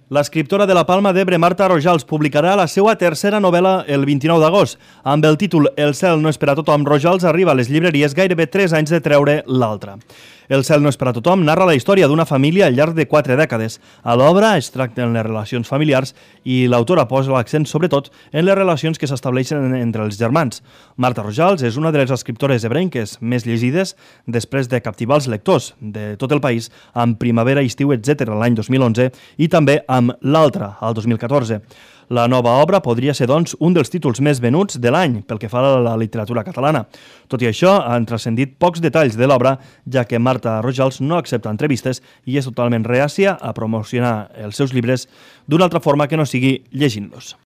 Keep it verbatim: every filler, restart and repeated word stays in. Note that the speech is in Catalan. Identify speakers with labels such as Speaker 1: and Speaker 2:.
Speaker 1: L'escriptora de la Palma d'Ebre, Marta Rojals, publicarà la seva tercera novel·la el vint-i-nou d'agost. Amb el títol El cel no és per a tothom, Rojals arriba a les llibreries gairebé tres anys de treure l'altra. El cel no és per a tothom narra la història d'una família al llarg de quatre dècades. A l'obra es tracten les relacions familiars i l'autora posa l'accent sobretot en les relacions que s'estableixen entre els germans. Marta Rojals és una de les escriptores ebrenques més llegides després de captivar els lectors de tot el país amb Primavera, Estiu, etcètera l'any dos mil onze i també amb L'altra, al dos mil catorze. La nova obra podria ser, doncs, un dels títols més venuts de l'any pel que fa a la literatura catalana. Tot i això, han transcendit pocs detalls de l'obra, ja que Marta Rojals no accepta entrevistes i és totalment reàcia a promocionar els seus llibres d'una altra forma que no sigui llegint-los.